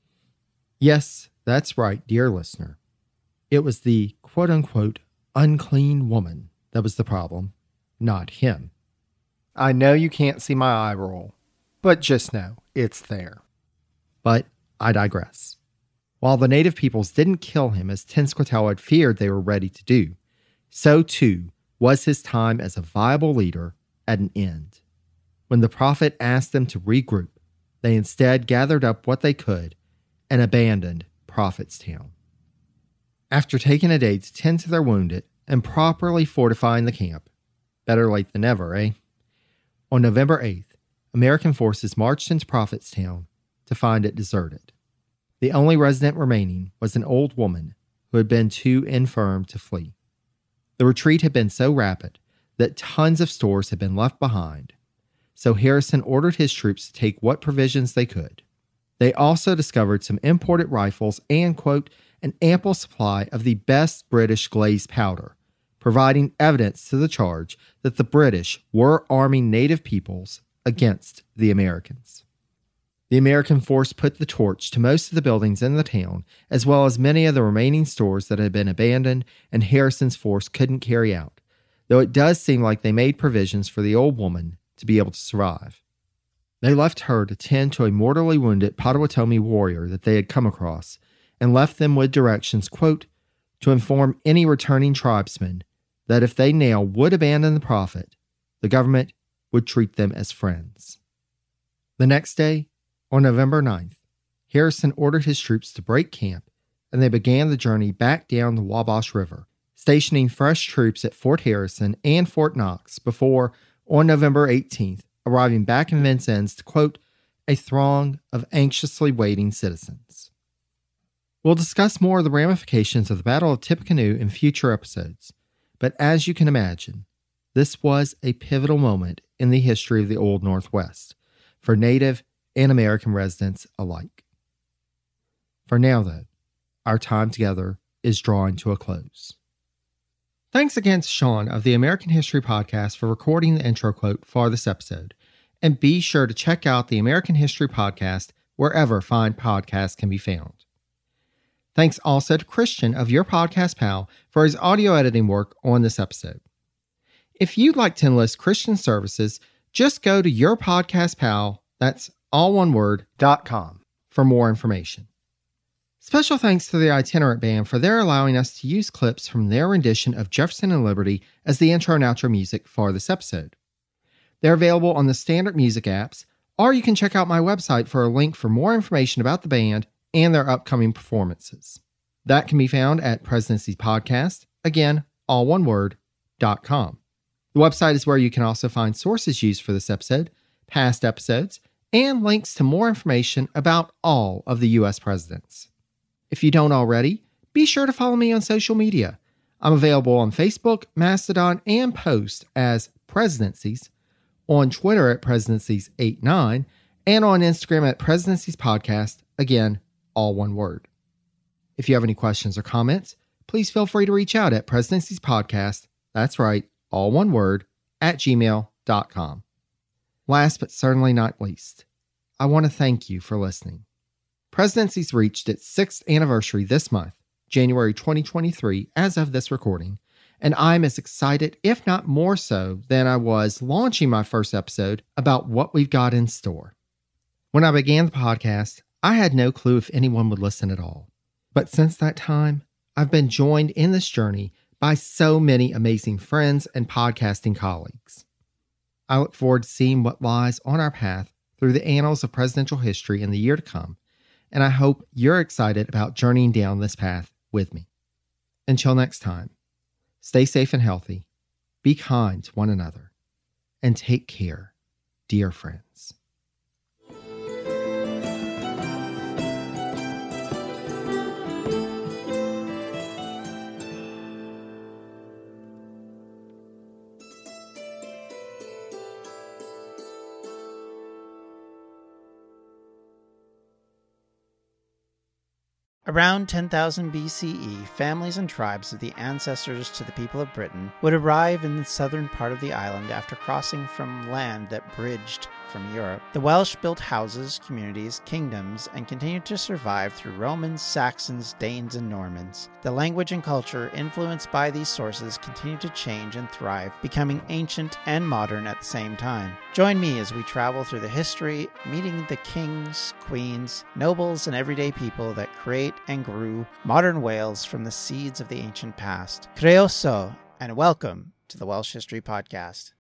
Yes, that's right, dear listener. It was the quote-unquote unclean woman that was the problem, not him. I know you can't see my eye roll, but just know it's there. But I digress. While the native peoples didn't kill him as Tenskwatawa had feared they were ready to do, so too was his time as a viable leader at an end. When the prophet asked them to regroup, they instead gathered up what they could and abandoned Prophetstown. After taking a day to tend to their wounded and properly fortifying the camp, better late than never, eh? On November 8th, American forces marched into Prophetstown to find it deserted. The only resident remaining was an old woman who had been too infirm to flee. The retreat had been so rapid that tons of stores had been left behind, so Harrison ordered his troops to take what provisions they could. They also discovered some imported rifles and, quote, an ample supply of the best British glazed powder, providing evidence to the charge that the British were arming native peoples against the Americans. The American force put the torch to most of the buildings in the town, as well as many of the remaining stores that had been abandoned and Harrison's force couldn't carry out, though it does seem like they made provisions for the old woman to be able to survive. They left her to tend to a mortally wounded Potawatomi warrior that they had come across, and left them with directions, quote, to inform any returning tribesmen that if they now would abandon the prophet, the government would treat them as friends. The next day, on November 9th, Harrison ordered his troops to break camp, and they began the journey back down the Wabash River, stationing fresh troops at Fort Harrison and Fort Knox before, on November 18th, arriving back in Vincennes to, quote, a throng of anxiously waiting citizens. We'll discuss more of the ramifications of the Battle of Tippecanoe in future episodes, but as you can imagine, this was a pivotal moment in the history of the Old Northwest, for Native and American residents alike. For now, though, our time together is drawing to a close. Thanks again to Sean of the American History Podcast for recording the intro quote for this episode. And be sure to check out the American History Podcast wherever fine podcasts can be found. Thanks also to Christian of Your Podcast Pal for his audio editing work on this episode. If you'd like to enlist Christian services, just go to Your Podcast Pal, that's all one word, .com for more information. Special thanks to the Itinerant Band for their allowing us to use clips from their rendition of Jefferson and Liberty as the intro and outro music for this episode. They're available on the standard music apps, or you can check out my website for a link for more information about the band and their upcoming performances. That can be found at Presidency Podcast, again, all one word, .com. The website is where you can also find sources used for this episode, past episodes, and links to more information about all of the U.S. presidents. If you don't already, be sure to follow me on social media. I'm available on Facebook, Mastodon, and Post as Presidencies, on Twitter at Presidencies89, and on Instagram at Presidencies Podcast, again, all one word. If you have any questions or comments, please feel free to reach out at Presidencies Podcast, that's right, all one word, at gmail.com. Last but certainly not least, I want to thank you for listening. Presidencies reached its 6th anniversary this month, January 2023, as of this recording, and I'm as excited, if not more so, than I was launching my first episode about what we've got in store. When I began the podcast, I had no clue if anyone would listen at all. But since that time, I've been joined in this journey by so many amazing friends and podcasting colleagues. I look forward to seeing what lies on our path through the annals of presidential history in the year to come, and I hope you're excited about journeying down this path with me. Until next time, stay safe and healthy, be kind to one another, and take care, dear friends. Around 10,000 BCE, families and tribes of the ancestors to the people of Britain would arrive in the southern part of the island after crossing from land that bridged from Europe. The Welsh built houses, communities, kingdoms, and continued to survive through Romans, Saxons, Danes, and Normans. The language and culture influenced by these sources continued to change and thrive, becoming ancient and modern at the same time. Join me as we travel through the history, meeting the kings, queens, nobles, and everyday people that create and grew modern Wales from the seeds of the ancient past. Croeso, and welcome to the Welsh History Podcast.